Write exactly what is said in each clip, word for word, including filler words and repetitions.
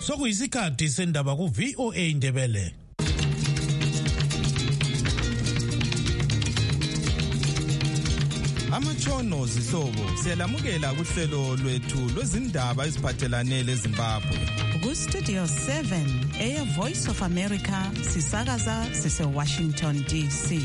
Sokuyisikhathi sendaba ku V O A Ndebele. Amatshono zihlobo siyalamukela kuhlelo lwethu lwezindaba eziphathelane leZimbabwe. Ku Studio seven, Air Voice of America, sisakaza sise Washington D C.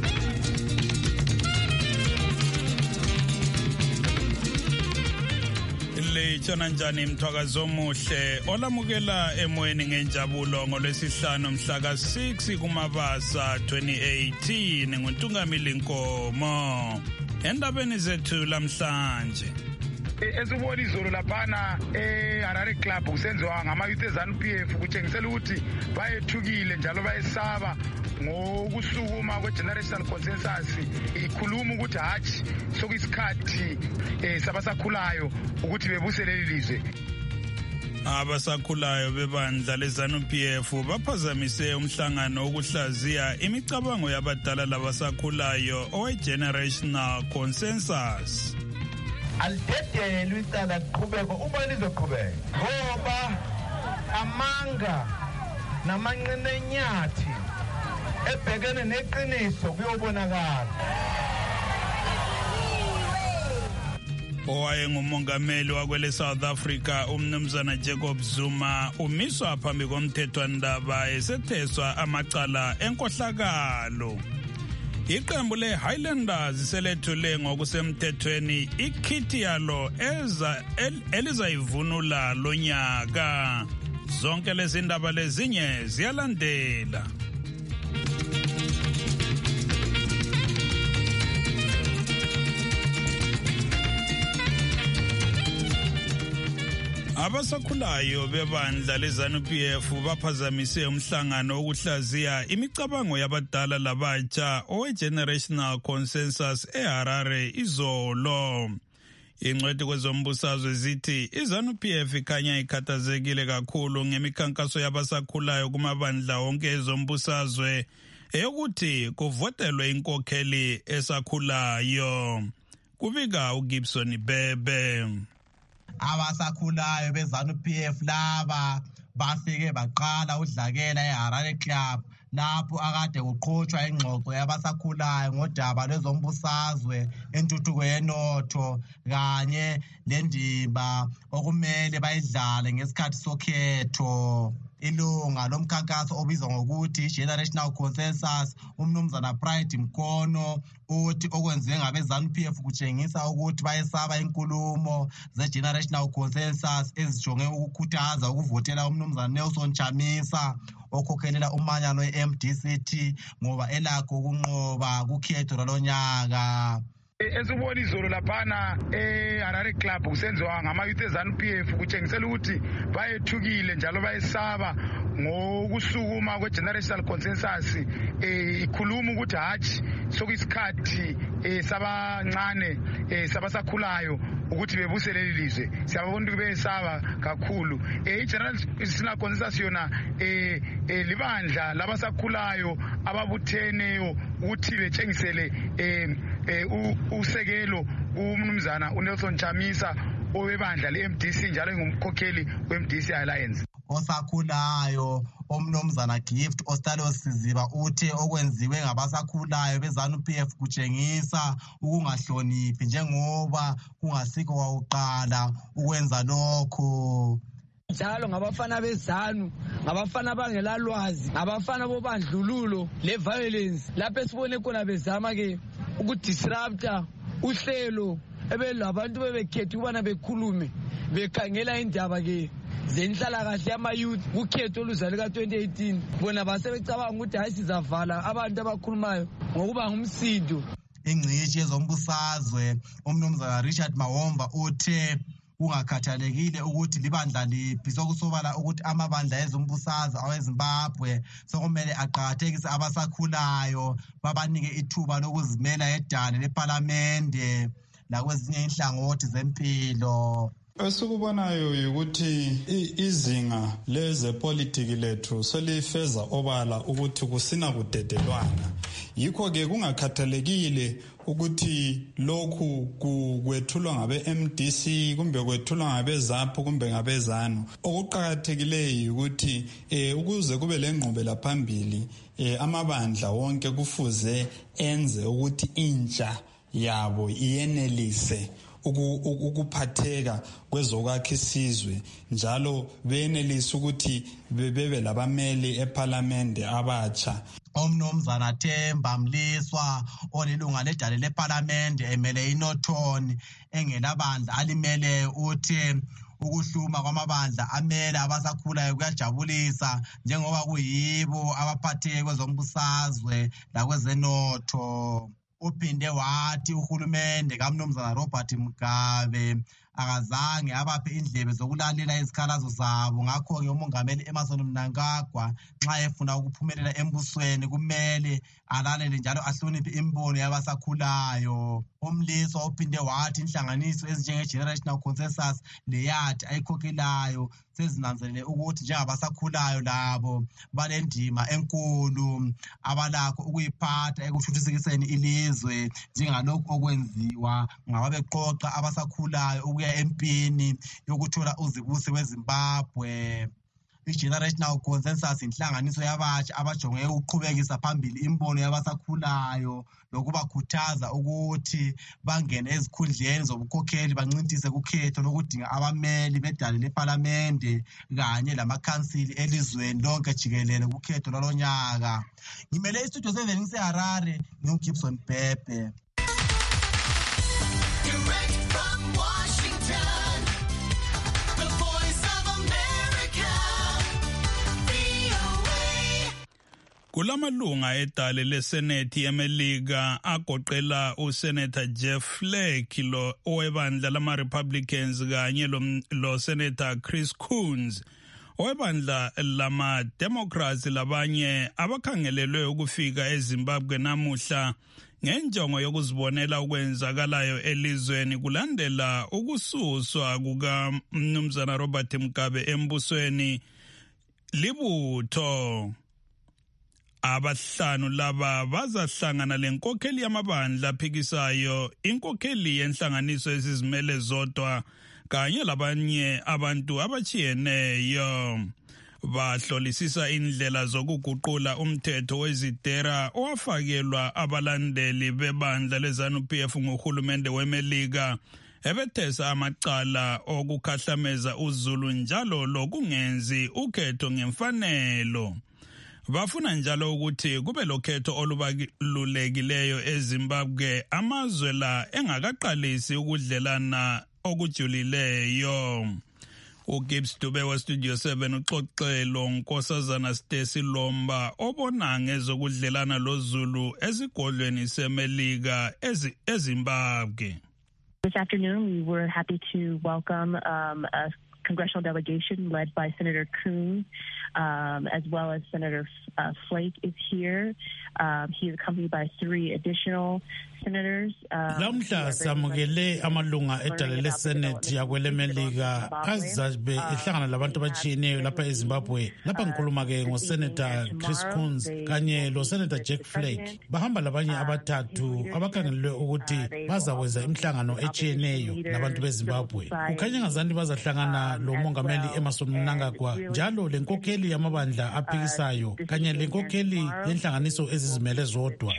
Lechona njani mthwakazo omuhle olamukela emoyeni ngenjabulo ngolwesihlanu mhla ka six kuMabasa twenty eighteen nguNtungamili Nkomo. Endabeni zethu lamhlanje esibona izolo laphana eHarare Club kusenziwa ngama-youth eZANU-P F kutshengisela ukuthi bayethukile njalo bayesaba ngokusukuma kwe-generational consensus ikhuluma ukuthi hatshi sokuyisikhathi sabasakhulayo ukuthi bebuse leli lizwe. Abasakhulayo bebandla leZANU-P F baphazamise umhlangano wokuhlaziya imicabango yabadala labasakhulayo owe-generational consensus. Alidedele icala liqhubeko uma lizoqhubeka ngoba amanga namanqenenyathi ebhekene neqiniso kuyobonakala. Owaye ngumongameli wakwele South Africa umnumzana Jacob Zuma umiswa phambi komthethwandaba esetheswa amacala enkohlakalo. Iqembu le Highlanders selethule ngokusemthethweni ikhithi yalo eza elizayivunula lonyaka. Zonke lezi ndaba lezinye ziyalandela. Abasakhulayo bebandla leZANU-P F baphazamise umhlangano wokuhlaziya imicabango yabadala labatsha owe-generational consensus eHarare izolo. Ingcwethi kwezombusazwe zithi iZANU-P F ikhanya ikhathazekile kakhulu ngemikhankaso yabasakhulayo kumabandla onke ezombusazwe eyokuthi kuvotelwe inkokheli esakhulayo. Kubika uGibson Bebe. Abasakhulayo beZANU-P F laba bafike baqala udlakela eHarare Club lapho akade kuqhutshwa ingxoxo yabasakhulayo ngodaba lwezombusazwe entuthuko yenotho kanye lendima okumele bayidlale ngesikhathi sokhetho. Ilunga lomkhankaso obizwa ngokuthi Generational Consensus umnumzana Pride Mkono uthi okwenziwe ngabeZANU-P F kutshengisa ukuthi bayesaba inkulumo ze-Generational Consensus ezijonge ukukhuthaza ukuvotela umnumzana Nelson Chamisa okhokhelela umanyano we-M D C T ngoba elakho ukunqoba kukhetho lonyaka. Esibona izolo laphana eHarare Club kusenziwa ngama-youth eZANU-P F kutshengisela ukuthi bayethukile njalo bayesaba ngokusukuma kwe-generational consensus ikhuluma ukuthi hatshi sokuyisikhathi sabancane sabasakhulayo ukuthi bebuse leli lizwe. Siyabona ukuthi beyesaba kakhulu. I-generational consensus yona libandla labasakhulayo ababutheneyo ukuthi betshengisele usekelo umnumzana uNelson Chamisa owebandla le-M D C njalo ngumkhokheli we-M D C Alliance. Osakhulayo omnumzana Gift Ostalo Siziba uthi okwenziwe ngabasakhulayo beZANU-P F kutshengisa ukungahloniphi njengoba kungasikho wawuqala ukwenza lokho. Njalo ngabafana beZANU, ngabafana bangelalwazi, ngabafana bobandlululo le-violence lapho esibone khona bezama ke ukudisrupta uhlelo ebelabantu bebekhetha ukubana bekhulume bekhangela indaba ke zenhlalakahle yama-youth kukhetho oluzalo ka-twenty eighteen. Bona basebecabanga ukuthi hayi sizavala abantu abakhulumayo ngokuba ngumsindo. Ingcitshi yezombusazwe umnumzana Richard Mawomba uthe kungakhathalekile ukuthi libandla liphi sokusobala ukuthi amabandla ezombusazwe aweZimbabwe sokumele aqakathekise abasakhulayo babanike ithuba lokuzimela edale lePhalamende nakwezinye inhlangothi zempilo. Esikubonayo ukuthi izinga lezepolitiki lethu selifeza obala ukuthi kusina kudedelwana. yikho ke kungakhathalekile ukuthi lokhu kwethulwa ngabe M D C kumbe kwethulwa ngabe ZAPU kumbe ngabe ZANU. Okuqhakathekileyo ukuthi eh ukuze kube lenqubela phambili eh amabandla wonke kufuze enze ukuthi intsha yabo iyenelise ukuphatheka kwezokwakha isizwe njalo benelise ukuthi bebe labameli eParliament abatsha. Umnumzana Themba Mliswa olilunga ledale leParliament emele iNorthern engelabandla alimele uthi ukuhluma kwamabandla amele abasakhulayo kuyajabulisa njengoba kuyibo abaphatheke kwezombusazwe lakwezenotho. Uphinde wathi uhulumende kaMnumzana Robert Mugabe akazange abaphe indlebe zokulalela izikhalazo zabo. Ngakho-ke umongameli Emmerson Mnangagwa nxa efuna ukuphumelela embusweni kumele alalele njalo ahloniphe imbono yabasakhulayo. Umliswa uphinde wathi inhlanganiso ezinjenge-Generational Consensus leyathi ayikhokhelayo sezinanzelele ukuthi njengabasakhulayo labo balendima enkulu abalakho ukuyiphatha ekuthuthusekiseni ilizwe njengalokhu okwenziwa ngababeqoqa abasakhulayo ukuya empini yokuthola uzibusi weZimbabwe. I-Generational Consensus inhlanganiso yabatsha abajonge ukuqhubekisa phambili imbono yabasakhulayo lokubakhuthaza ukuthi bangene ezikhundleni zobukhokheli bancintise kukhetho lokudinga abameli bedale leParliament kanye lamakhansili elizweni lonke jikelele kukhetho lwalonyaka. Ngimele istudio seven ngiseHarare ngiuGibson Pepe. Kulamalunga edale leSenethi yeMelika agoqela uSenator Jeff Flake lo owebandla lama-Republicans kanye lo Senator Chris Coons owebandla lama-Democrats labanye abakhangelelwe ukufika eZimbabwe namuhla ngenjongo yokuzibonela ukwenzakalayo elizweni kulandela ukususwa kukaMnumzana Robert Mugabe embusweni libutho. Abahlanu laba bazahlangana lenkokheli yamabandla aphikisayo, inkokheli yenhlanganiso ezizimele zodwa kanye labanye abantu abachiyeneyo. Bahlolisisa indlela zokuguqula umthetho wezidera owafakelwa abalandeli bebandla leZANU P F nguhulumende weMelika ebethesa amacala okukhahlameza uZulu njalo lokungenzi ukhetho ngemfanelo. Bafuna njalo ukuthi kube lokhetho olubalulekileyo eZimbabwe amazwe la engakaqalisi ukudlelana okujulileyo. uGibbs Dube wa Studio seven uxoxelo Nkosazana Stacy Lomba obona ngezokudlelana loZulu esigodlweni seMelika eZimbabwe. This afternoon we were happy to welcome um, a congressional delegation led by Senator Coons, um, as well as Senator uh, Flake is here. Um, he is accompanied by three additional senators. Lamhla samukele amalunga edale leSenate yakwele Melika azabe ehlangana labantu abatshiyeneyo lapha eZimbabwe. Lapha ngikhuluma ke ngoSenator Chris Coons kanye loSenator Jack Flake. Bahamba labanye abathathu abakhangelelwe ukuthi bazakwenza imihlangano etshiyeneyo labantu beZimbabwe. Kukhanya ngazani bazahlangana lo mongameli Emmerson Mnangagwa njalo lenkokheli yamabandla aphikisayo kanye lenkokheli yenhlanganiso ezizimele zodwa.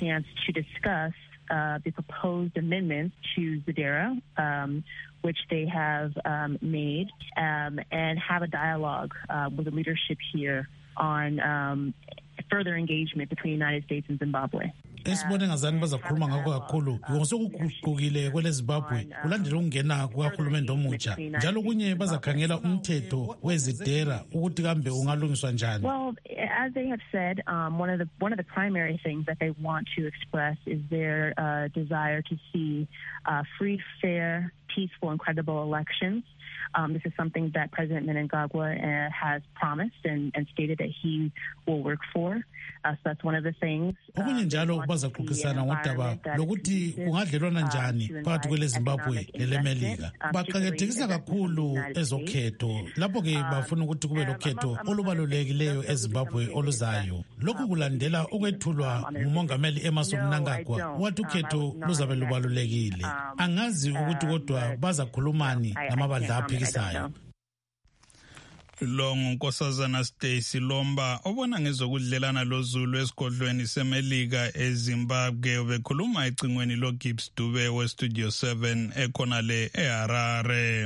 Uh, the proposed amendments to ZEDERA, um, which they have um, made, um, and have a dialogue uh, with the leadership here on um, further engagement between the United States and Zimbabwe. Esibone ngazani bazakhuluma ngakho kakhulu ngosokuguqukile kwele Zimbabwe kulandela ukungena kuhulumende omutsha njalo kunye bazakhangela umthetho wezidera ukuthi kambe ungalungiswa njani. Well, as they have said, um, one of the one of the primary things that they want to express is their uh, desire to see uh, free, fair, peaceful, and credible elections. Um, this is something that President Mnangagwa uh, has promised and, and stated that he will work for. Uh, so that's one of the things. Okunye njalo bazaxoxisana ngodaba lokuthi kungadlelwana njani phakathi kwele Zimbabwe nelemelika. Baqhakethekisa kakhulu ezokhetho. Lapho ke bafuna ukuthi kube lokhetho olubalulekileyo eZimbabwe oluzayo. Lokhu kulandela ukwethulwa ngumongameli Emmerson Mnangagwa wathi ukhetho luzabe lubalulekile. Angazi ukuthi kodwa bazakhulumani namabandla aphikisayo. Lo ngunkosazana Stacy Lomba obona ngezokudlelana loZulu esigodlweni semelika eZimbabwe bekhuluma ecingweni lo Gibbs Dube we Studio seven ekhona le eHarare.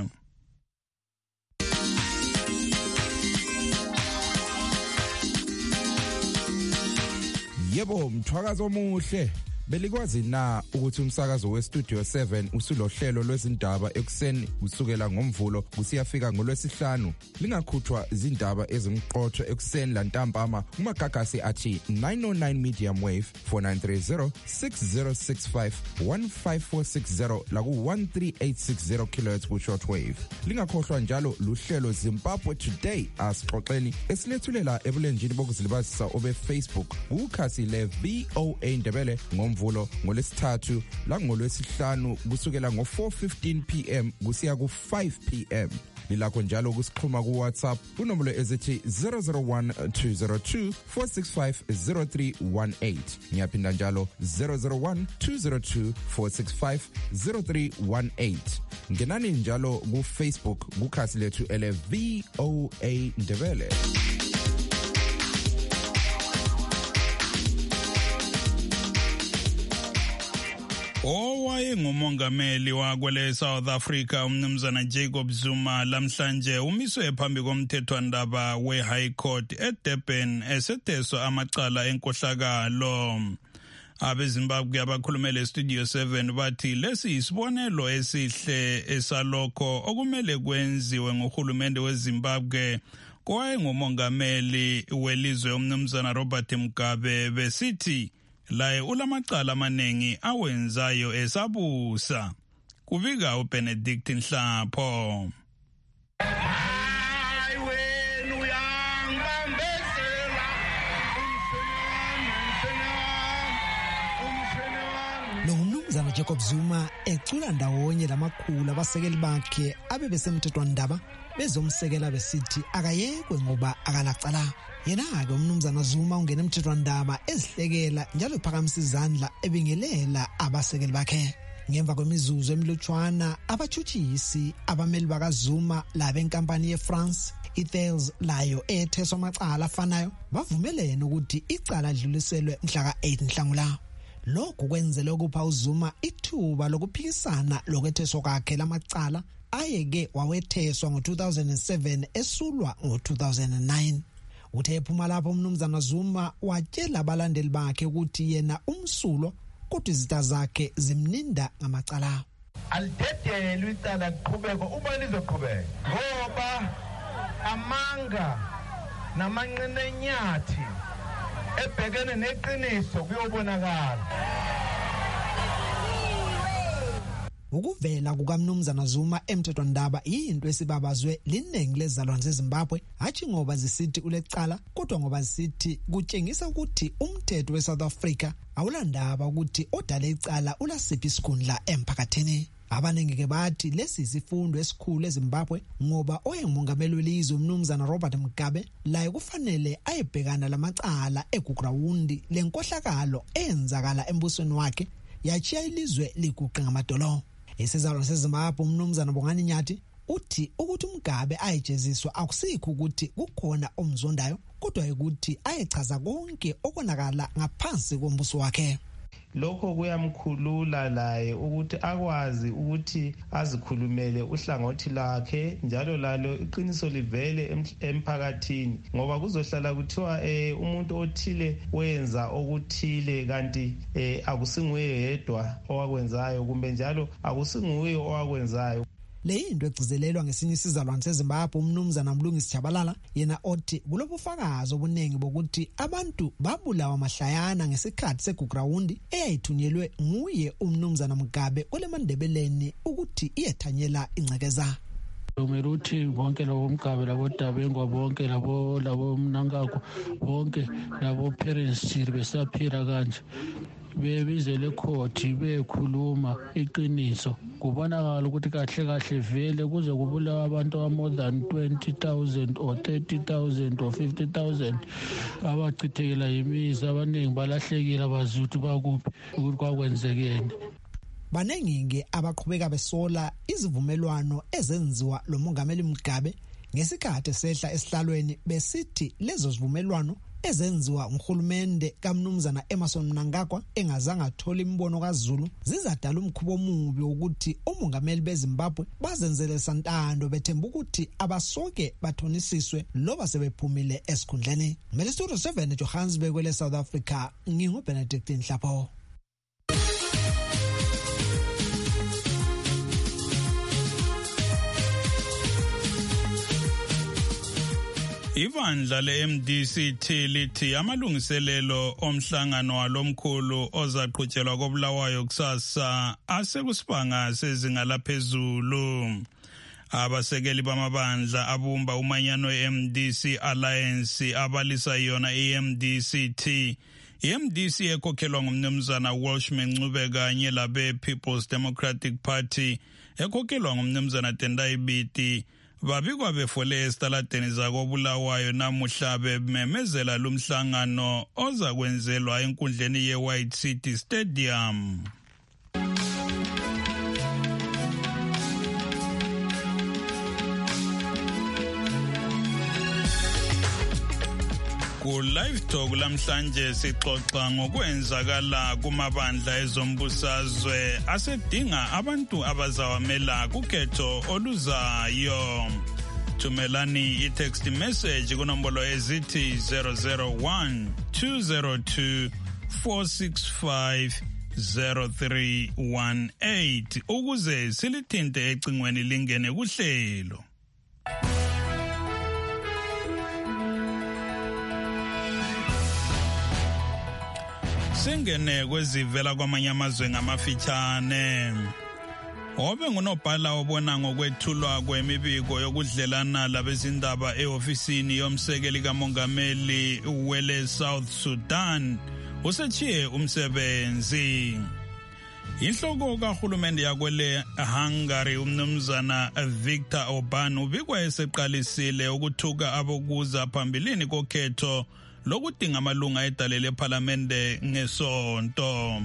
Yebo, mthwakazo omuhle. Belikwazi na ukuthi umsakazo we Studio seven usulohlelo lwezindaba ekuseni usukela ngomvulo kusiyafika ngolwesihlanu. Lingakhuthwa izindaba ezimqotho ekuseni lantambama kumagagasi athi nine oh nine medium wave four nine three zero six zero six five one five four six zero laku one three eight six zero kilohertz ku shortwave. Lingakhohlwa njalo luhlelo Zimbabwe Today asixoxeni esilethulela ebulenjini bokuzilibazisa obe Facebook kukhasi le V O A Ndebele ngom vulo ngolesithathu la ngolwesihlanu kusukela ngo four fifteen p m kusiya ku five p m Lilakho njalo kusixhuma ku WhatsApp kunombolo ezithi zero zero one two zero two four six five zero three one eight. Ngiyaphinda njalo zero zero one two zero two four six five zero three one eight. Ngenani njalo ku Facebook kukhasi lethu ele V O A Ndebele. Owaye ngumongameli wakwele South Africa umnumzana Jacob Zuma lamhlanje umiswe phambi komthethwandaba we High Court eDurban esetheswa amacala enkohlakalo. Abezimbabwe abakhulumele Studio seven bathi lesi isibonelo esihle esalokho okumele kwenziwe ngohulumende weZimbabwe kwaye ngumongameli welizwe umnumzana Robert Mugabe besithi laye ulamacala amanengi awenzayo esabusa. Kubika uBenedict Nhlapho. Lo ngumnumzana Jacob Zuma ecula ndawonye lamakhulu abasekeli bakhe abebesemthethwandaba bezomsekela besithi akayekwe ngoba akalacala. Yena-ke umnumzana Zuma ungena emthethwandaba ezihlekela njalo ephakamisa izandla ebingelela abasekeli bakhe. Ngemva kwemizuzu emilutshwana abathutshisi abameli bakaZuma labenkampani yeFrance iThales layo etheswa amacala afanayo bavumelene ukuthi icala lidluliselwe mhla ka eight Nhlangula. Lokhu kwenzele ukupha uZuma ithuba lokuphikisana lokwetheswa kwakhe lamacala ayeke wawetheswa ngo two thousand seven esulwa ngo two thousand nine. Uthe ephuma lapho umnumzana Zuma watshela abalandeli bakhe ukuthi yena umsulo kodwa izitha zakhe zimninda ngamacala. Alidedele icala liqhubeko uma lizoqhubeka ngoba amanga namanqenenyathi ebhekene neqiniso kuyobonakala. Ukuvela kukamnumzana Zuma emthethwandaba into esibabazwe liningi lezalwane zeZimbabwe hathi ngoba zisithi ulecala kodwa ngoba zisithi kutshengisa ukuthi umthetho weSouth Africa awulandaba ukuthi odale icala ulasiphi isikhundla emphakathini. Abaningi ke bathi lesi isifundo esikhulu eZimbabwe ngoba oyengumongameli welizwe umnumzana Robert Mugabe laye kufanele ayebhekana lamacala egugrawundi lenkohlakalo eyenzakala embusweni wakhe yachiya ilizwe liguqa ngamadolo. Isizalwane seZimbabwe umnumzana Bongani Nyathi uthi ukuthi uMgabe ayejeziswa akusikho ukuthi kukhona omzondayo kodwa ukuthi ayechaza konke okonakala ngaphansi kombuso wakhe. Lokho kuyamkhulula laye ukuthi akwazi ukuthi azikhulumele uhlangothi lakhe njalo lalo iqiniso livele emphakathini ngoba kuzohlala kuthiwa eh umuntu othile wenza okuthile kanti eh akusinguye yedwa owakwenzayo kumbe njalo akusinguye owakwenzayo. Le into egcizelelwa ngesinye isizalwane seZimbabwe umnumzana Mlungisi Chabalala yena othi kulobufakazi obunengi bokuthi abantu babulawa mahlayana ngesikhathi segugrawundi eyayithunyelwe nguye umnumzana Mugabe oleMandebeleni ukuthi iyethanyela ingcekeza. Kumele uthi bonke labo Mgabe labo Dabengwa bonke labo labo Mnangagwa bonke labo parents jiri besaphila kanje bebizele court bekhuluma iqiniso kubonakala ukuthi kahle kahle vele kuze kubulawa abantu aba more than twenty thousand or thirty thousand or fifty thousand abachithekela yimizi abaningi balahlekile abazuthi bakuphi ukuthi kwakwenzekeni. Baningi abaqhubeka besola izivumelwano ezenziwa lo mongameli Mugabe ngesikhathi sehla esihlalweni besithi lezo zivumelwano ezenziwa nguhulumende kaMnumzana Emmerson Mnangagwa engazange athola imbono kaZulu zizadala umkhubo omubi ukuthi omongameli beZimbabwe bazenzele santando bethemba ukuthi abasoke bathonisiswe loba sebephumile esikhundleni. Studio seven Johannesburg kwele South Africa, ngingu Benedict Nhlapho. Ibandla le-M D C T lithi amalungiselelo omhlangano walomkhulu ozaqhutshelwa koBulawayo kusasa asekusibanga sezinga laphezulu. Abasekeli bamabandla abumba umanyano e-M D C Alliance abalisa yona i-M D C T. I-M D C ekhokhelwa ngumnumzana Welshman Ncube kanye labe People's Democratic Party ekhokhelwa ngumnumzana Tendai Biti babikwa befole esitaladeni zakoBulawayo namuhla bememezela lumhlangano oza kwenzelwa enkundleni ye-White City Stadium. Ku live talk lamhlanje sixoxa ngokwenzakala kumabandla ezombusazwe asedinga abantu abazawamela kukhetho oluzayo. Thumelani i-text message kunombolo ezithi zero zero one two zero two four six five zero three one eight ukuze silithinte ecingweni lingene kuhlelo. Singene kwezivela kwamanye amazwe ngamafitshane. Obe ngunobhala obona ngokwethulwa kwemibiko yokudlelana labezindaba eofisini yomsekeli kamongameli wele South Sudan usechiye umsebenzi. Inhloko kahulumende yakwele Hungary umnumzana Viktor Orban ubikwa eseqalisile ukuthuka abokuza phambilini kokhetho lokudinga amalunga edalele eParliamente ngesonto.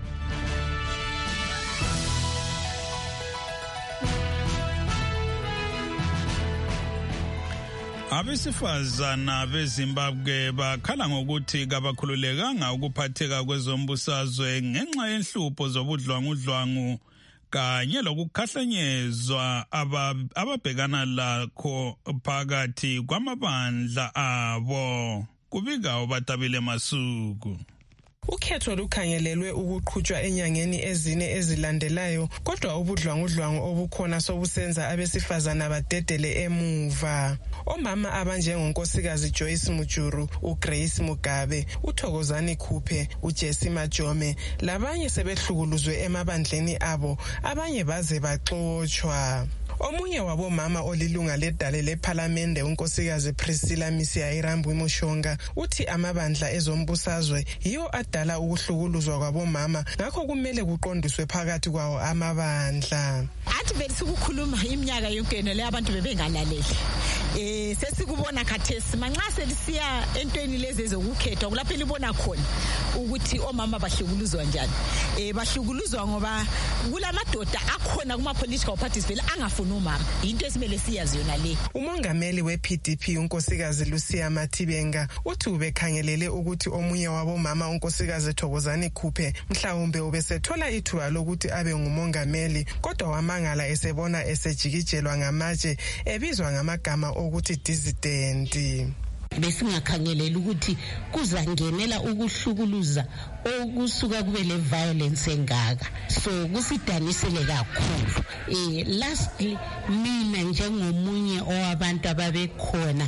Abesifazana beZimbabwe bakhala ngokuthi kabakhululekanga ukuphatheka kwezombusazwe ngenxa yenhlupho zobudlwangudlwangu kanye lokukhahlanyezwa ababhekana lakho phakathi kwamabandla abo. Kubika uBatabile Masuku. Ukhetho lukhangelelwe ukuqhutshwa enyangeni ezine ezilandelayo kodwa ubudlwangudlwangu obukhona sobusenza abesifazana badedele emuva. Omama abanjengonkosikazi Joyce Mujuru, uGrace Mugabe, uThokozani Khuphe, uJesse Majome labanye sebehlukuluzwe emabandleni abo, abanye baze baxoshwa. Omunye wabomama olilunga ledale leParliamente unkosikazi Priscilla Misiya Mushonga uthi amabandla ezombusazwe yiyo adala ukuhlukuluzwa kwabomama ngakho kumele kuqondiswe phakathi kwawo amabandla. Athi bethi ukukhuluma iminyaka yonke le abantu bebengalaleli. Eh sesikubona khathesi manxa selisiya entweni lezi ezokukhetha kulapho libona khona ukuthi omama bahlukuluzwa njani. Eh bahlukuluzwa ngoba kulamadoda akhona kuma political parties vele angafuni umama. Into esimele siyazi yona le. Umongameli weP D P unkosikazi Lucia Mathibenga uthi ubekhangelele ukuthi omunye wabomama unkosikazi Thokozani Khuphe mhlawumbe ubesethola ithuba lokuthi abe ngumongameli kodwa wamangala esebona esejikijelwa ngamatshe ebizwa ngamagama ukuthi dissident. Besingakhangelela ukuthi kuzangenela ukuhlukuluza okusuka kube le violence engaka, so kusidanisele kakhulu. Eh lastly mina njengomunye owabantu ababekhona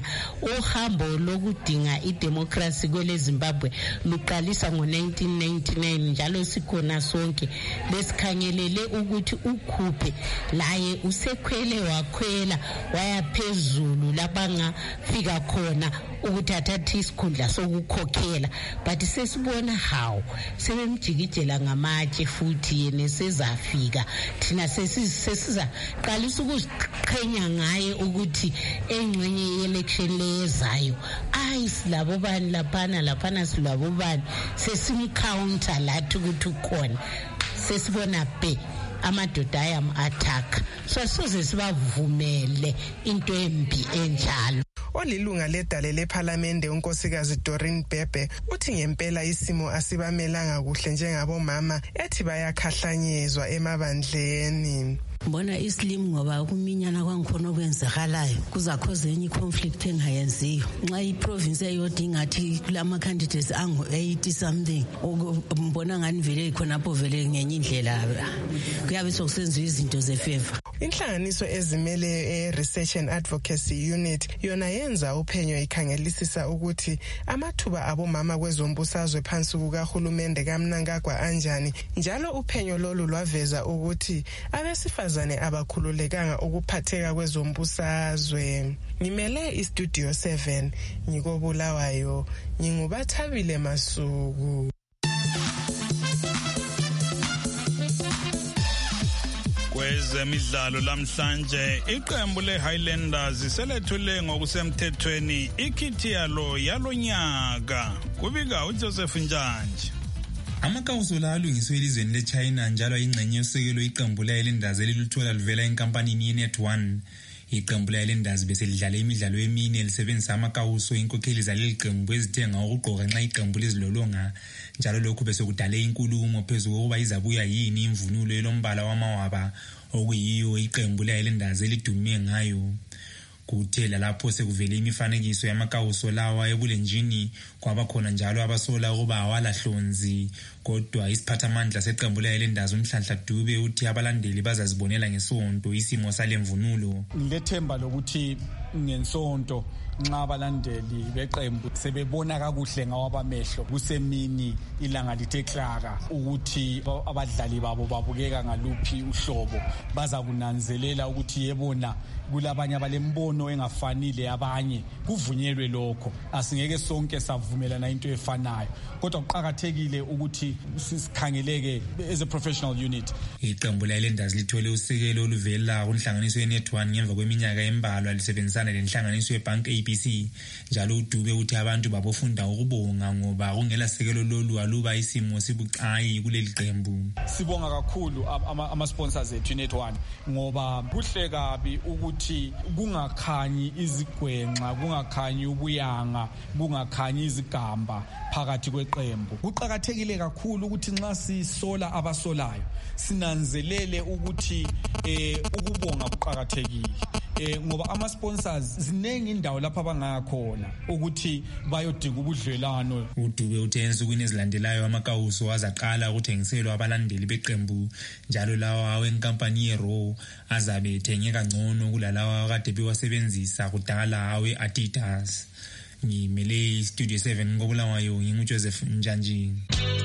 uhambo lokudinga idemocracy kwele Zimbabwe luqalisa ngo nineteen ninety-nine njalo sikhona sonke besikhangelele ukuthi ukhuphe laye usekhwele wakhwela waya phezulu labanga fika khona ukuthi athathe isikhundla sokukhokhela but sesibona how sebemjikijela ngamatshe futhi yena sezafika thina sesiza qalisa ukuziqhenya ngaye ukuthi engxenye ye-election leyezayo ayi silabo bani laphana laphana silabo bani sesimcounter lathi ukuthi ukhona sesibona be amadoda ayam attack so soze sibavumele into embi enjalo. Olilunga ledale lephalamende unkosikazi Doreen Bebe uthi ngempela isimo asibamelanga kuhle njengabomama ethi bayakhahlanyezwa emabandleni. Mbona islim ngoba kuminyana kwangikhona okwenzakalayo kuzakhoze enye conflict engayenziyo nxa iprovince eyodinga athi kulama candidates angu eighty something mbona ngani vele khonapho vele ngenye indlela kuyabe sokusenziwa izinto zefavor. Inhlanganiso ezimele e-Research and Advocacy Unit yona yenza uphenyo ikhangelisisa ukuthi amathuba abomama kwezombusazwe phansi kukahulumende kaMnangagwa anjani njalo uphenyo lolu lwaveza ukuthi abesifazane abakhululekanga ukuphatheka kwezombusazwe. Ngimele iStudio seven ngikobulawayo ngingubathabile Masuku. Kwezemidlalo lamhlanje iqembu leHighlanders selethule ngokusemthethweni ikhithi yalo yalonyaka kubika uJoseph Njanje. Amakawuso la alungiswe elizweni leChina njalo ayingxenye yosekelo iqembu leHighlanders eliluthola livela enkampanini yeNet one. Iqembu leHighlanders beselidlala imidlalo emine elisebenzisa amakawuso inkokheli zaleli qembu ezithenga ukugqoka nxa iqembu lizilolonga njalo lokhu besekudale inkulumo phezulu kokuba izabuya yini imvunulo elombala wamawaba okuyiyo iqembu leHighlanders elidume ngayo. Kuthela lapho sekuvele imifanekiso yamakawuso lawa ebulenjini kwaba khona njalo abasola ukuba awalahlonzi kodwa isiphathamandla seqembu leHighlanders uMhlanhla Dube uthi abalandeli bazazibonela ngesonto isimo salemvunulo. Ngilethemba lokuthi ngensonto nxa abalandeli beqembu sebebona kakuhle ngawabamehlo kusemini ilanga lithe klaka ukuthi abadlali babo babukeka ngaluphi uhlobo baza kunanzelela ukuthi yebona kulabanye abalembono engafanile abanye kuvunyelwe lokho asingeke sonke savumelana into efanayo kodwa kuqhakathekile ukuthi sisikhangeleke as a professional unit. Iqembu leHighlanders lithole usekelo oluvela kunhlanganiso yeNet one ngemva kweminyaka embalwa lisebenzisana lenhlanganiso yeBank A B C njalo uDube uthi abantu babofunda ukubonga ngoba kungela sekelo lolu aluba isimo sibucayi kuleli qembu. Sibonga kakhulu ama sponsors ethu Net one ngoba kuhle kabi ukuthi kungakhanyi izigwenxa kungakhanyi ubuyanga kungakhanyi izigamba phakathi kweqembu. Kuqhakathekile kakhulu ukuthi nxa sisola abasolayo sinanzelele ukuthi eh ukubonga kuqhakathekile eh ngoba ama sponsors zinengi indawo lapha abangakhona ukuthi bayodinga ubudlelano. uDube uthe ensukwini ezilandelayo amakawuso azaqala ukuthengiselwa abalandeli beqembu njalo lawa wenkampani yeRaw azabe ethengeka ngcono kulalawa kade bewasebenzisa kudala awe Adidas. Ngimele iStudio seven ngobulawayo nginguJoseph Njanje.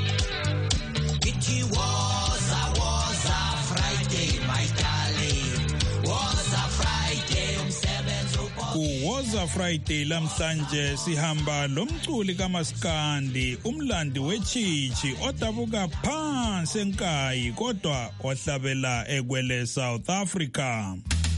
It was a was a Friday my darling was a Friday umsebenzi Kuwoza Friday lamhlanje sihamba lomculi kaMaskandi umlandi wechichi odabuka phansi enkayi kodwa ohlabela ekwele South Africa.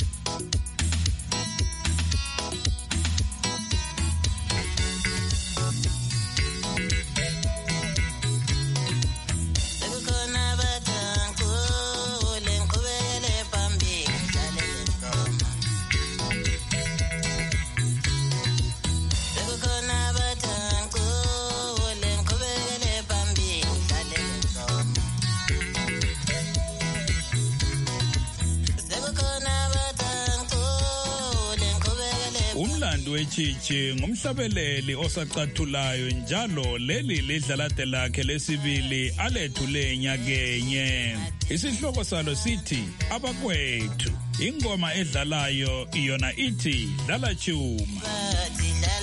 Wechichi ngumhlabeleli osacathulayo njalo leli lidlalade lakhe lesibili alethule nyakenye. Isihloko salo sithi abakwethu ingoma edlalayo iyona ithi dlala chuma.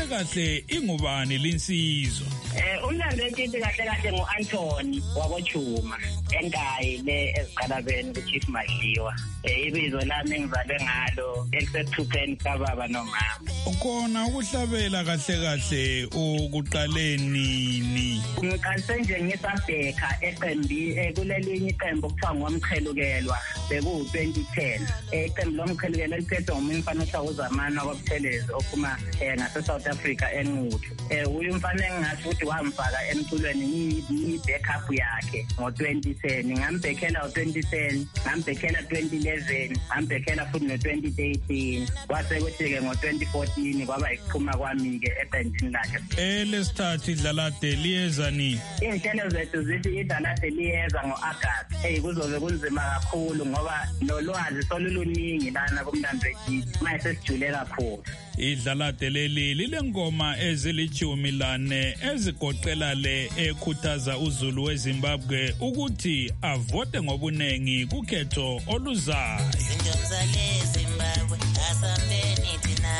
kahle kahle ingubani linsizwa? Eh umlando wethu kahle kahle nguAnthony wakoJuma enkayi le eziqalabeni kuChief Madliwa. Eh ibizo lami ngizalwe ngalo elisethupeni kababa nomama. Ukona ukuhlabela kahle kahle ukuqaleni ni. Ngiqalise nje ngisabheka eqembi kulelinye iqembu okuthiwa ngomqhelukelwa beku twenty ten. Eqembu lomqhelukelwa liphethwe ngumfana uSawuzamana kwaButhelezi ophuma ngase South Africa eNquthu. Eh uyu mfana engathi ukuthi wamfaka emculweni ni backup yakhe ngo twenty ten. Ngambhekela ngo twenty ten, ngambhekela twenty eleven, ngambhekela futhi no twenty thirteen. Kwase kuthi ke ngo twenty fourteen kwaba ikuphuma kwami ke eqenjini lakhe. Eh lesithathu idlalade liyeza ni. Inhlelo zethu zithi idlalade liyeza ngoAugust. Eh kuzobe kunzima kakhulu ngoba nolwazi soluluningi lana kumlando wethu. Mase sijule kakhulu. Idlalade leli lilengoma ezilichumi lane ezigoqela le ekhuthaza uZulu weZimbabwe ukuthi avote ngobunengi kukhetho oluzayo. Zimbabwe asambeni thina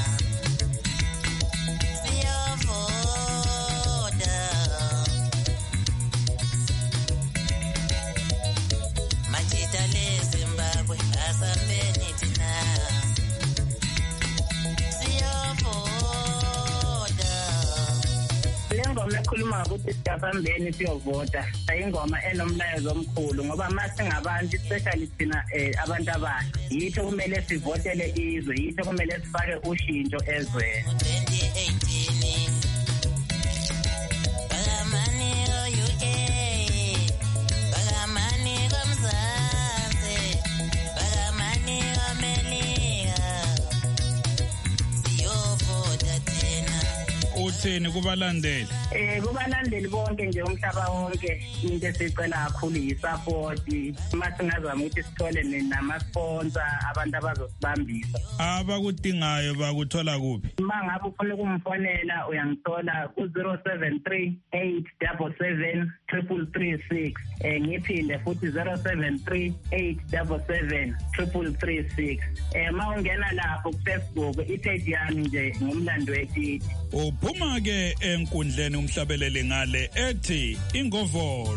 Ingoma ekhuluma ukuthi siyabambeni siyovota ayingoma enomlayezo omkhulu ngoba mase ngabantu especially thina abantu abasha yitho kumele sivotele izwe yitho kumele sifake ushintsho ezweni. Utheni kubalandeli? Eh kubalandeli bonke nje umhlaba wonke into esicela kakhulu yisupport. Mase ngazama ukuthi sithole nama sponsor abantu abazosibambisa. Abakudingayo bakuthola kuphi? Mangabe ufuna ukumfonela uyangithola ku zero seven three eight seven seven three three six. Eh ngiphinde futhi zero seven three eight seven seven three three six. Eh mawungena lapho ku Facebook ipage yami nje ngumlando wethu. Uphuma ke enkundleni umhlabelele ngale ethi ingovolo.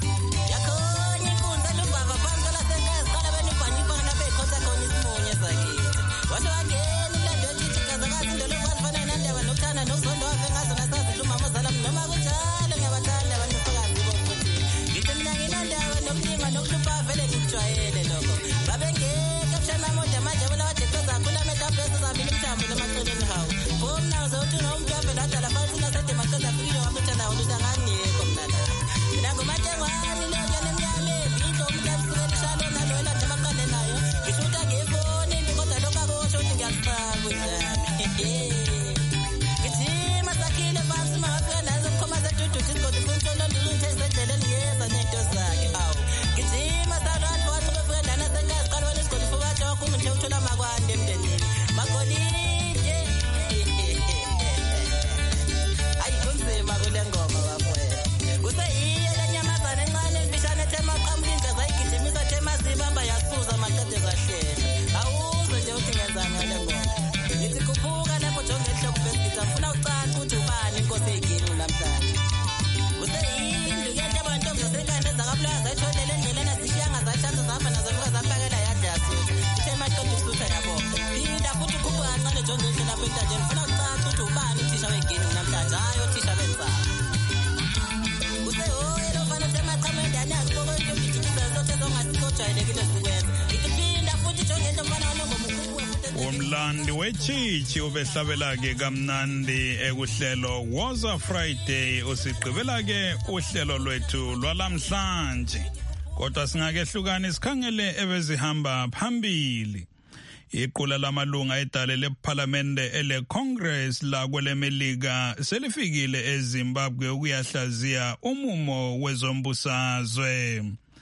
Umlandi wechichi ubehlabela ke kamnandi ekuhlelo Woza Friday usigqibela ke uhlelo lwethu lwalamhlanje. Kodwa singakehlukana isikhangele ebezihamba phambili. Iqula lamalunga edale leParliament ele Congress la kwelemelika selifikile eZimbabwe ukuyahlaziya umumo wezombusazwe.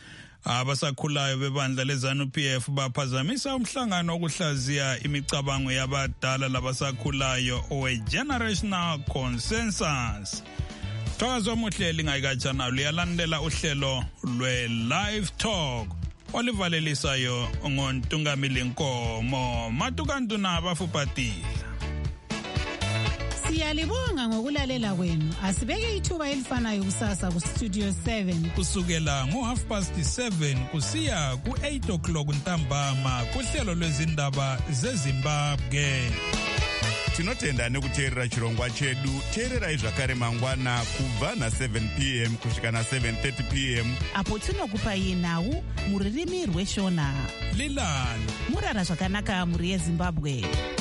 Abasakhulayo bebandla leZANU P F baphazamisa umhlangano wokuhlaziya imicabango yabadala labasakhulayo owe-Generational Consensus. Thokozwa muhleli ngayikatshana luyalandela uhlelo lwe-Live Talk olivalelisayo ngontungamili Nkomo Matukantuna abafuphatila. Siyalibonga ngokulalela kwenu. Asibeke ithuba elifanayo kusasa ku Studio seven. Kusukela ngo half past seven kusiya ku eight o'clock ntambama kuhlelo lwezindaba zeZimbabwe. Tinotenda nekuteerera chirongwa chedu. Teererai zvakare mangwana kubva na seven p m kusvika na seven thirty p m apo tinokupai nhau muririmi rweshona. Lilani murara zvakanaka muri yeZimbabwe.